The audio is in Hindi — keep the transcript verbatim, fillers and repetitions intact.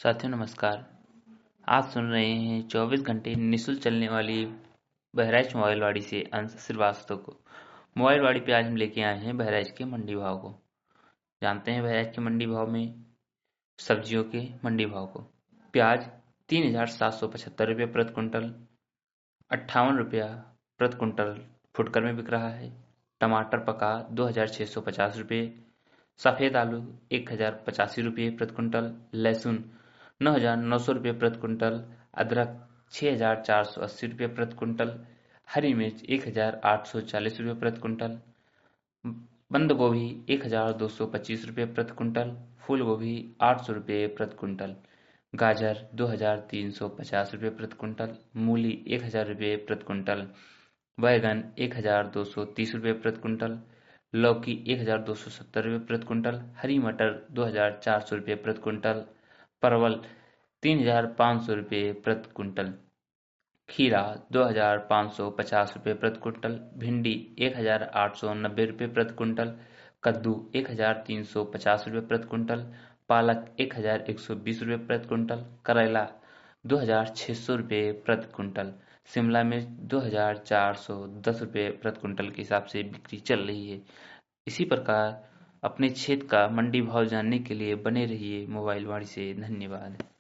साथियों नमस्कार। आप सुन रहे हैं चौबीस घंटे निःशुल्क चलने वाली बहराइच मोबाइल वाड़ी से अंश श्रीवास्तव को। मोबाइल वाड़ी पे आज हम लेके आए हैं बहराइच के मंडी भाव को। जानते हैं बहराइच के मंडी भाव में सब्जियों के मंडी भाव को। प्याज तीन हजार सात सौ पचहत्तर रुपये प्रति कुंटल, अट्ठावन रुपया प्रति कुंटल फुटकर में बिक रहा है। टमाटर पका दो हजार छः सौ पचास रुपये, सफ़ेद आलू एक हजार पचासी रुपये प्रति कुंटल, लहसुन नौ हजार नौ सौ रुपये प्रति कुंटल, अदरक छः हजार चार सौ अस्सी रुपये प्रति कुंटल, हरी मिर्च एक हजार आठ सौ चालीस रुपये प्रति कुंटल, बंद गोभी एक हजार दो सौ पच्चीस रुपये प्रति कुंटल, फूल गोभी आठ सौ रुपये प्रति कुंटल, गाजर दो हजार तीन सौ पचास रुपये प्रति कुंटल, मूली एक हजार रुपये प्रति कुंटल, बैगन एक हजार दो सौ तीस रुपये प्रति कुंटल, लौकी एक हजार दो सौ सत्तर रुपये प्रति कुंटल, हरी मटर दो हजार चार सौ रुपये प्रति कुंटल, परवल तीन हजार पाँच सौ रुपये प्रति कुंटल, खीरा दो हजार पाँच सौ पचास रुपये प्रति कुंटल, भिंडी एक हजार आठ सौ नब्बे रुपये प्रति कुंटल, कद्दू एक हजार तीन सौ पचास रुपये प्रति कुंटल, पालक एक हजार एक सौ बीस रुपये प्रति कुंटल, करेला दो हजार छः सौ रुपये प्रति कुंटल, शिमला मिर्च दो हजार चार सौ दस रुपये प्रति कुंटल के हिसाब से बिक्री चल रही है। इसी प्रकार अपने क्षेत्र का मंडी भाव जानने के लिए बने रहिए मोबाइल वाणी से। धन्यवाद।